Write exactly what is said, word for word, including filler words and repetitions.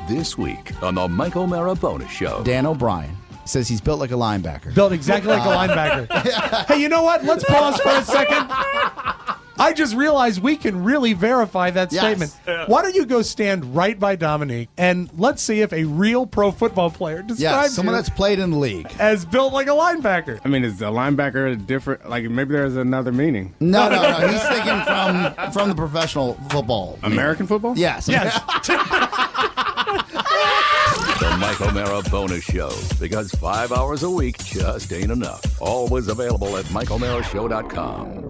This week on the Mike O'Mara Bonus Show. Dan O'Brien says he's built like a linebacker. Built exactly like a linebacker. Hey, you know what? Let's pause for a second. I just realized we can really verify that Yes. statement. Yeah. Why don't you go stand right by Dominique and let's see if a real pro football player Yes, describes someone you that's played in the league. as built like a linebacker. I mean, is a linebacker different? Like, maybe there's another meaning. No, no, no. He's thinking from from the professional football. American football? Yes. Yes. The Mike O'Mara Bonus Show. Because five hours a week just ain't enough. Always available at Mike O'Mara Show dot com.